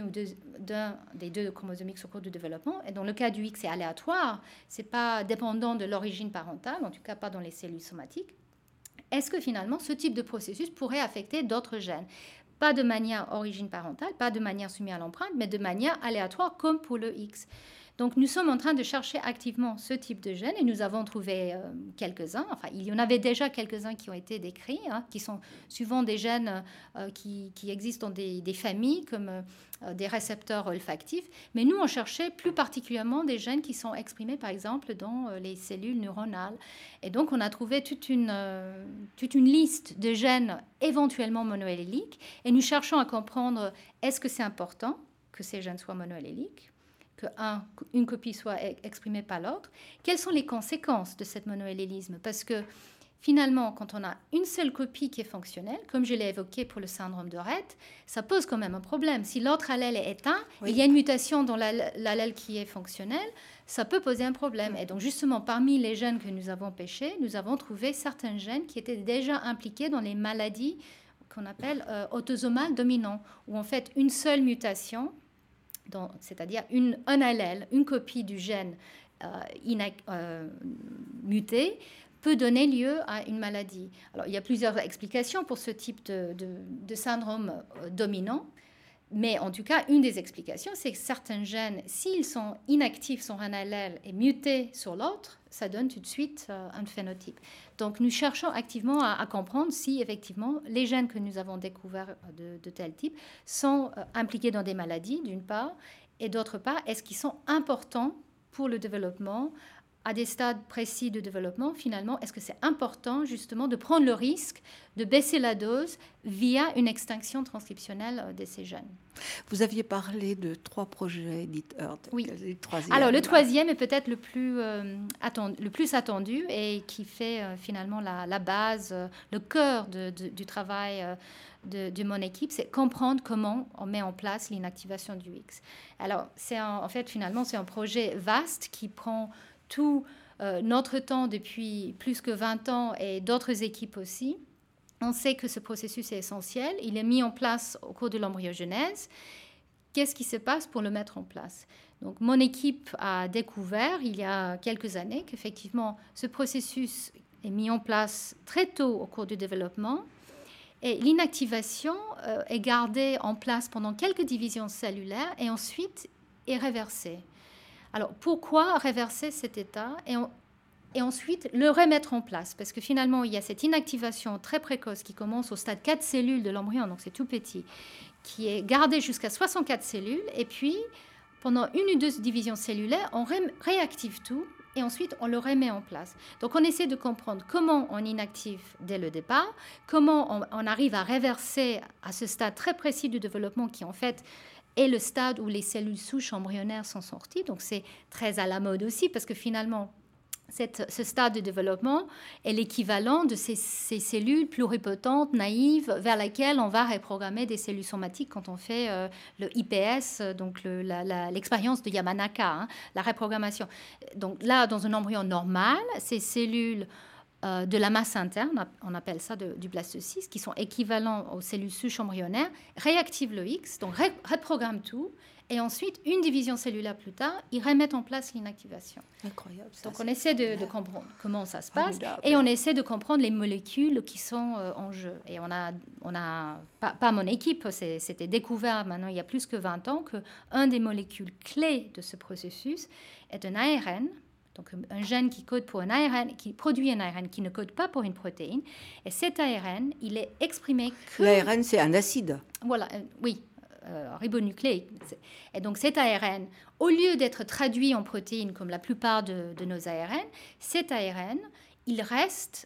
des deux chromosomes X au cours du développement, et dans le cas du X, c'est aléatoire, c'est pas dépendant de l'origine parentale, en tout cas pas dans les cellules somatiques, est-ce que finalement, ce type de processus pourrait affecter d'autres gènes ? Pas de manière origine parentale, pas de manière soumise à l'empreinte, mais de manière aléatoire comme pour le X. Donc nous sommes en train de chercher activement ce type de gènes et nous avons trouvé quelques-uns. Enfin, il y en avait déjà quelques-uns qui ont été décrits, hein, qui sont souvent des gènes qui existent dans des familles comme des récepteurs olfactifs. Mais nous, on cherchait plus particulièrement des gènes qui sont exprimés, par exemple, dans les cellules neuronales. Et donc, on a trouvé toute une liste de gènes éventuellement monoalléliques. Et nous cherchons à comprendre, est-ce que c'est important que ces gènes soient monoalléliques ? Qu'une copie soit exprimée par l'autre, quelles sont les conséquences de cette monoallélisme ? Parce que finalement, quand on a une seule copie qui est fonctionnelle, comme je l'ai évoqué pour le syndrome de Rett, ça pose quand même un problème. Si l'autre allèle est éteint, oui, il y a une mutation dans l'allèle qui est fonctionnelle, ça peut poser un problème. Et donc justement, parmi les gènes que nous avons pêchés, nous avons trouvé certains gènes qui étaient déjà impliqués dans les maladies qu'on appelle autosomales dominants, où en fait une seule mutation, c'est-à-dire un allèle, une copie du gène muté, peut donner lieu à une maladie. Alors, il y a plusieurs explications pour ce type de syndrome dominant, mais en tout cas, une des explications, c'est que certains gènes, s'ils sont inactifs sur un allèle et mutés sur l'autre, ça donne tout de suite un phénotype. Donc, nous cherchons activement à comprendre si, effectivement, les gènes que nous avons découverts de tel type sont impliqués dans des maladies, d'une part, et d'autre part, est-ce qu'ils sont importants pour le développement à des stades précis de développement, finalement, est-ce que c'est important justement de prendre le risque de baisser la dose via une extinction transcriptionnelle de ces gènes? Vous aviez parlé de 3 projets Edith Heard. Oui. Le troisième. Alors, le troisième est peut-être le plus attendu et qui fait finalement la base, le cœur du travail de mon équipe, c'est comprendre comment on met en place l'inactivation du X. Alors, finalement, c'est un projet vaste qui prend tout notre temps depuis plus que 20 ans et d'autres équipes aussi. On sait que ce processus est essentiel. Il est mis en place au cours de l'embryogenèse. Qu'est-ce qui se passe pour le mettre en place? Donc, mon équipe a découvert il y a quelques années qu'effectivement, ce processus est mis en place très tôt au cours du développement. Et l'inactivation est gardée en place pendant quelques divisions cellulaires et ensuite est réversée. Alors, pourquoi réverser cet état et ensuite le remettre en place? Parce que finalement, il y a cette inactivation très précoce qui commence au stade 4 cellules de l'embryon, donc c'est tout petit, qui est gardée jusqu'à 64 cellules. Et puis, pendant une ou deux divisions cellulaires, on réactive tout et ensuite on le remet en place. Donc, on essaie de comprendre comment on inactive dès le départ, comment on arrive à réverser à ce stade très précis du développement qui, en fait, est le stade où les cellules souches embryonnaires sont sorties. Donc, c'est très à la mode aussi parce que finalement, ce stade de développement est l'équivalent de ces cellules pluripotentes, naïves, vers lesquelles on va reprogrammer des cellules somatiques quand on fait le IPS, donc l'expérience de Yamanaka, hein, la reprogrammation. Donc là, dans un embryon normal, ces cellules de la masse interne, on appelle ça du blastocyste, qui sont équivalents aux cellules souches embryonnaires, réactivent le X, donc reprogramment tout, et ensuite, une division cellulaire plus tard, ils remettent en place l'inactivation. Incroyable. Donc, on essaie de comprendre comment ça se passe et on essaie de comprendre les molécules qui sont en jeu. Et on a pas mon équipe, c'était découvert maintenant il y a plus que 20 ans qu'un des molécules clés de ce processus est un ARN Donc un gène qui code pour un ARN, qui produit un ARN qui ne code pas pour une protéine. Et cet ARN, il est exprimé que... L'ARN, c'est un acide. Voilà, oui, ribonucléique. Et donc cet ARN, au lieu d'être traduit en protéine comme la plupart de nos ARN, cet ARN, il reste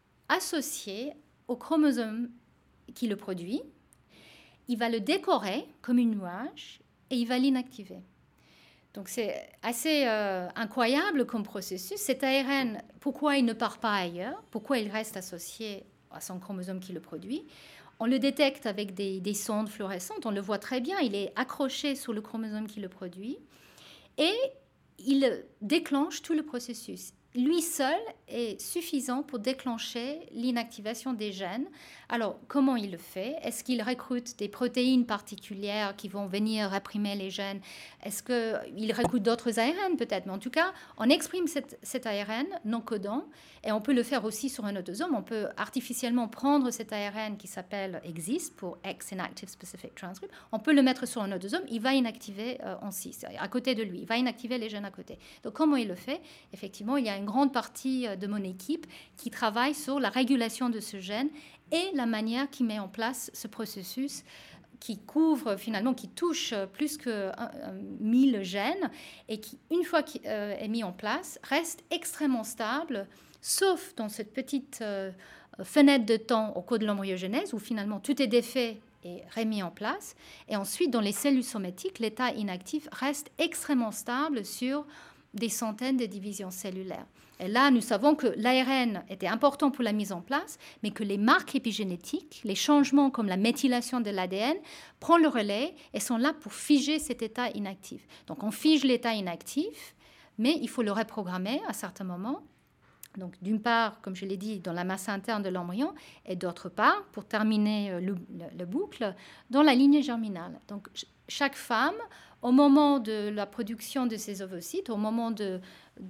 associé au chromosome qui le produit. Il va le décorer comme une nuage et il va l'inactiver. Donc c'est assez incroyable comme processus. Cet ARN, pourquoi il ne part pas ailleurs? Pourquoi il reste associé à son chromosome qui le produit? On le détecte avec des sondes fluorescentes. On le voit très bien. Il est accroché sur le chromosome qui le produit. Et il déclenche tout le processus. Lui seul est suffisant pour déclencher l'inactivation des gènes. Alors, comment il le fait? Est-ce qu'il recrute des protéines particulières qui vont venir réprimer les gènes? Est-ce qu'il recrute d'autres ARN peut-être? Mais en tout cas, on exprime cet ARN non codant et on peut le faire aussi sur un autosome. On peut artificiellement prendre cet ARN qui s'appelle EXIST pour X Inactive Specific Transcript. On peut le mettre sur un autosome. Il va inactiver en 6, à côté de lui. Il va inactiver les gènes à côté. Donc, comment il le fait? Effectivement, il y a une grande partie de mon équipe qui travaille sur la régulation de ce gène et la manière qui met en place ce processus qui couvre finalement, qui touche plus que 1000 gènes et qui, une fois qu'il est mis en place, reste extrêmement stable, sauf dans cette petite fenêtre de temps au cours de l'embryogenèse où finalement tout est défait et remis en place. Et ensuite, dans les cellules somatique, l'état inactif reste extrêmement stable sur des centaines de divisions cellulaires. Et là, nous savons que l'ARN était important pour la mise en place, mais que les marques épigénétiques, les changements comme la méthylation de l'ADN, prennent le relais et sont là pour figer cet état inactif. Donc, on fige l'état inactif, mais il faut le reprogrammer à certains moments. Donc, d'une part, comme je l'ai dit, dans la masse interne de l'embryon, et d'autre part, pour terminer le boucle, dans la lignée germinale. Donc, chaque femme, au moment de la production de ses ovocytes, au moment de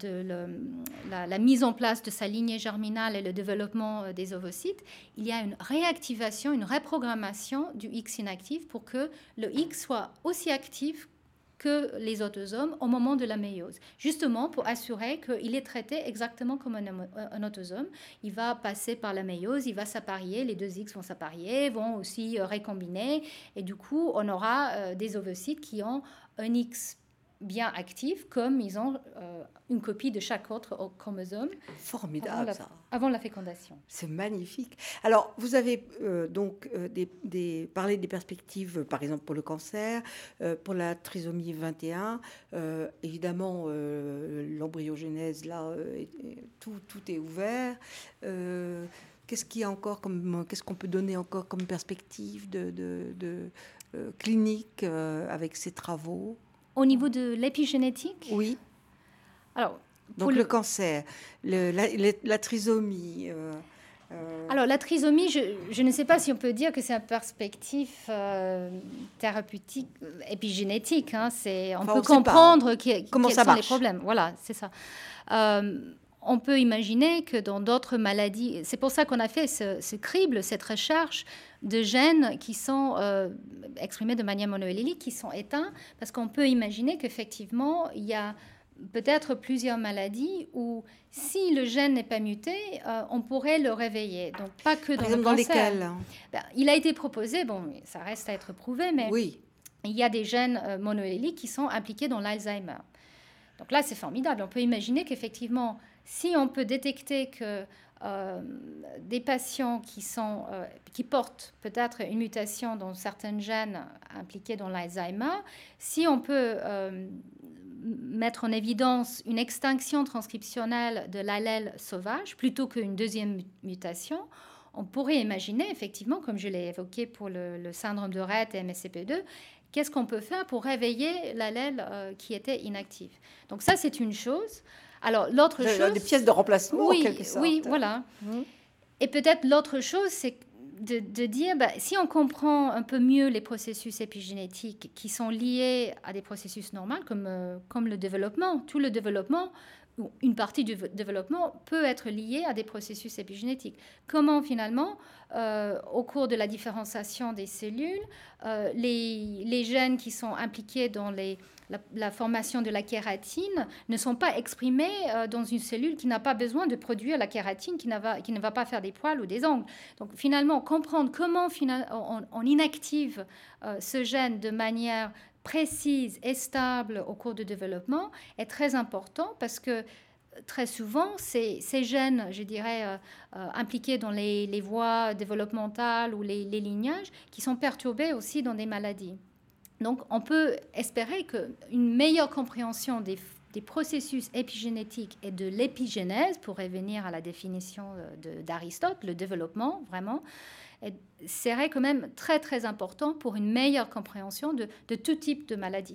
la mise en place de sa lignée germinale et le développement des ovocytes, il y a une réactivation, une reprogrammation du X inactif pour que le X soit aussi actif que les autosomes au moment de la méiose, justement pour assurer qu'il est traité exactement comme un autosome. Il va passer par la méiose, il va s'apparier, les deux X vont s'apparier, vont aussi recombiner, et du coup, on aura des ovocytes qui ont un X bien actif, comme ils ont une copie de chaque autre chromosome. Formidable, avant la fécondation. C'est magnifique. Alors, vous avez parlé des perspectives, par exemple, pour le cancer, pour la trisomie 21. Évidemment, l'embryogenèse, là, tout est ouvert. Qu'est-ce qu'il y a encore qu'est-ce qu'on peut donner encore comme perspective de clinique avec ces travaux? Au niveau de l'épigénétique? Oui. Alors, donc le cancer, la trisomie. Alors la trisomie, je ne sais pas si on peut dire que c'est une perspective thérapeutique, épigénétique. Hein, on peut comprendre quels sont les problèmes. Voilà, c'est ça. On peut imaginer que dans d'autres maladies, c'est pour ça qu'on a fait ce crible, cette recherche de gènes qui sont exprimés de manière monoallélique, qui sont éteints, parce qu'on peut imaginer qu'effectivement, il y a peut-être plusieurs maladies où si le gène n'est pas muté, on pourrait le réveiller. Donc pas que dans le cancer. Dans lesquels il a été proposé, bon, ça reste à être prouvé, mais oui. Il y a des gènes monoalléliques qui sont impliqués dans l'Alzheimer. Donc là, c'est formidable. On peut imaginer qu'effectivement, si on peut détecter que des patients qui portent peut-être une mutation dans certains gènes impliqués dans l'Alzheimer, si on peut mettre en évidence une extinction transcriptionnelle de l'allèle sauvage plutôt qu'une deuxième mutation, on pourrait imaginer effectivement, comme je l'ai évoqué pour le syndrome de Rett et MSCP2, qu'est-ce qu'on peut faire pour réveiller l'allèle qui était inactif. Donc ça, c'est une chose. Alors, l'autre chose... Des pièces de remplacement, oui, en quelque sorte. Oui, voilà. Et peut-être l'autre chose, c'est de dire, si on comprend un peu mieux les processus épigénétiques qui sont liés à des processus normaux, comme le développement, tout le développement, une partie du développement peut être liée à des processus épigénétiques. Comment finalement, au cours de la différenciation des cellules, les gènes qui sont impliqués dans la formation de la kératine ne sont pas exprimés dans une cellule qui n'a pas besoin de produire la kératine, qui ne va pas faire des poils ou des ongles. Donc finalement, comprendre comment on inactive ce gène de manière précise et stable au cours du développement est très important, parce que très souvent, ces gènes, je dirais, impliqués dans les voies développementales ou les lignages, qui sont perturbés aussi dans des maladies. Donc, on peut espérer qu'une meilleure compréhension des processus épigénétiques et de l'épigénèse, pour revenir à la définition d'Aristote, le développement, vraiment, serait quand même très, très important pour une meilleure compréhension de tout type de maladie.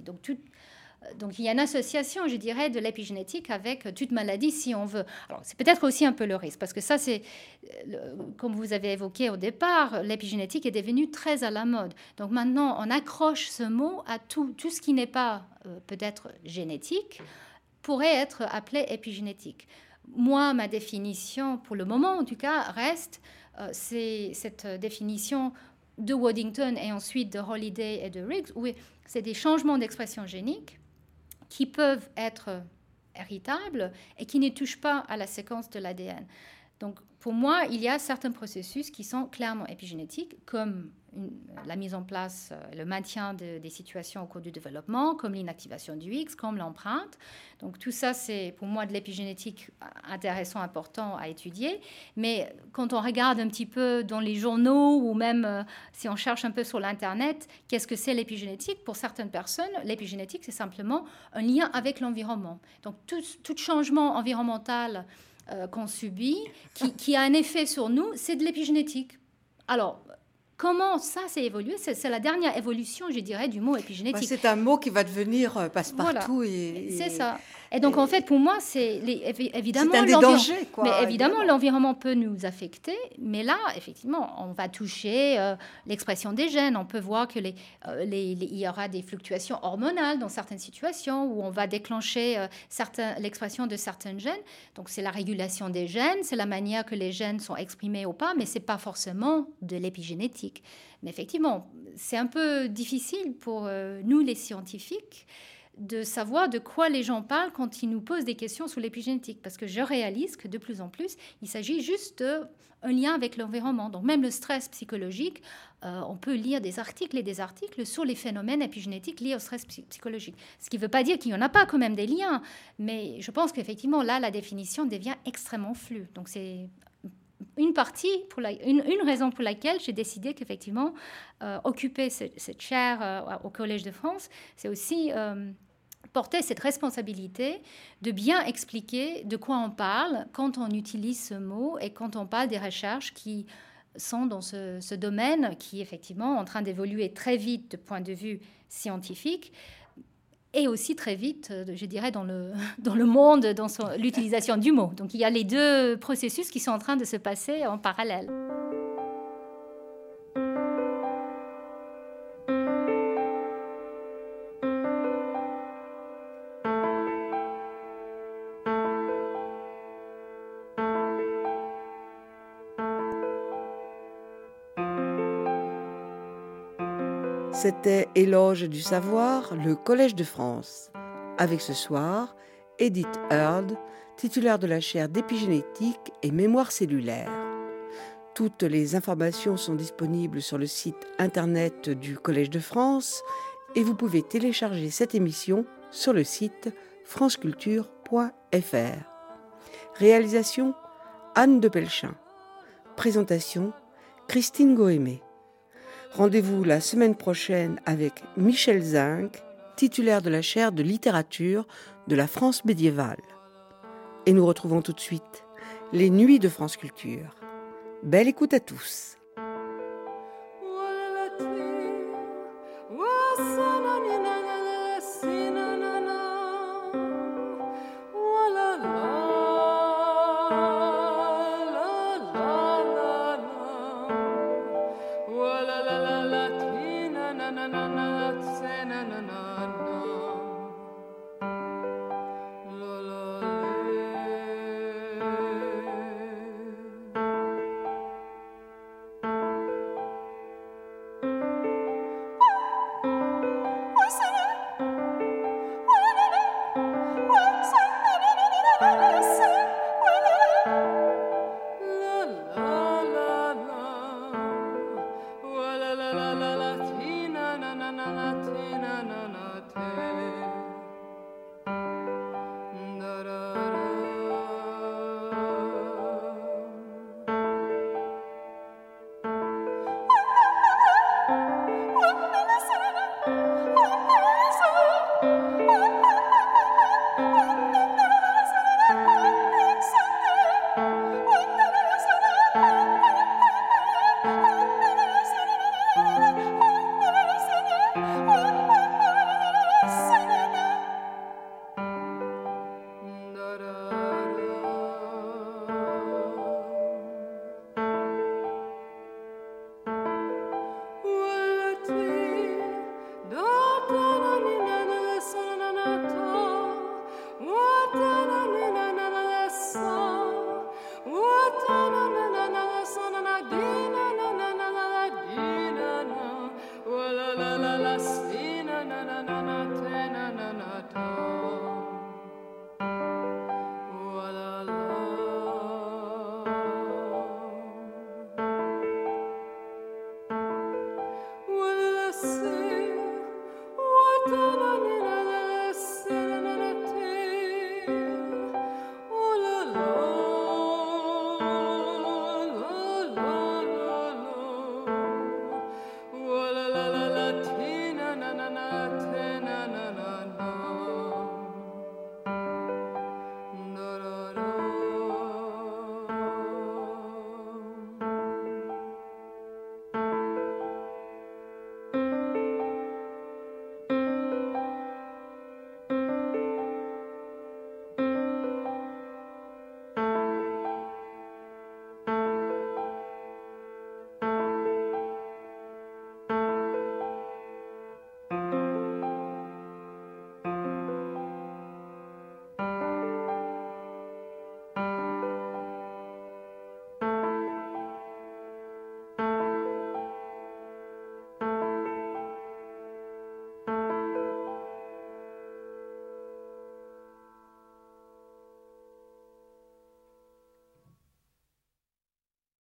Donc, il y a une association, je dirais, de l'épigénétique avec toute maladie, si on veut. Alors, c'est peut-être aussi un peu le risque, parce que ça, c'est, comme vous avez évoqué au départ, l'épigénétique est devenue très à la mode. Donc, maintenant, on accroche ce mot à tout ce qui n'est pas peut-être génétique, pourrait être appelé épigénétique. Moi, ma définition, pour le moment en tout cas, reste, c'est cette définition de Waddington et ensuite de Holliday et de Riggs, où c'est des changements d'expression génique qui peuvent être héritables et qui ne touchent pas à la séquence de l'ADN. Donc, pour moi, il y a certains processus qui sont clairement épigénétiques, comme la mise en place, le maintien des situations au cours du développement, comme l'inactivation du X, comme l'empreinte. Donc, tout ça, c'est pour moi de l'épigénétique intéressant, important à étudier. Mais quand on regarde un petit peu dans les journaux ou même si on cherche un peu sur l'Internet, qu'est-ce que c'est l'épigénétique? Pour certaines personnes, l'épigénétique, c'est simplement un lien avec l'environnement. Donc, tout changement environnemental qu'on subit, qui a un effet sur nous, c'est de l'épigénétique. Alors, comment ça s'est évolué? C'est la dernière évolution, je dirais, du mot épigénétique. C'est un mot qui va devenir passe-partout. Voilà. C'est ça. Et donc, en fait, pour moi, évidemment... C'est un des dangers, quoi. Mais évidemment, l'environnement peut nous affecter. Mais là, effectivement, on va toucher l'expression des gènes. On peut voir qu'il y aura des fluctuations hormonales dans certaines situations où on va déclencher l'expression de certains gènes. Donc, c'est la régulation des gènes, c'est la manière que les gènes sont exprimés ou pas, mais ce n'est pas forcément de l'épigénétique. Mais effectivement, c'est un peu difficile pour nous, les scientifiques, de savoir de quoi les gens parlent quand ils nous posent des questions sur l'épigénétique. Parce que je réalise que de plus en plus, il s'agit juste d'un lien avec l'environnement. Donc même le stress psychologique, on peut lire des articles et des articles sur les phénomènes épigénétiques liés au stress psychologique. Ce qui ne veut pas dire qu'il n'y en a pas quand même des liens. Mais je pense qu'effectivement, là, la définition devient extrêmement floue. Donc c'est une raison pour laquelle j'ai décidé qu'effectivement, occuper cette chaire au Collège de France, c'est aussi porter cette responsabilité de bien expliquer de quoi on parle quand on utilise ce mot et quand on parle des recherches qui sont dans ce domaine qui est effectivement en train d'évoluer très vite de point de vue scientifique et aussi très vite, je dirais, dans le monde, dans l'utilisation du mot. Donc il y a les deux processus qui sont en train de se passer en parallèle. C'était Éloge du savoir, le Collège de France. Avec ce soir, Edith Heard, titulaire de la chaire d'épigénétique et mémoire cellulaire. Toutes les informations sont disponibles sur le site internet du Collège de France et vous pouvez télécharger cette émission sur le site franceculture.fr. Réalisation Anne de Pelchin. Présentation Christine Goémé. Rendez-vous la semaine prochaine avec Michel Zinc, titulaire de la chaire de littérature de la France médiévale. Et nous retrouvons tout de suite les Nuits de France Culture. Belle écoute à tous.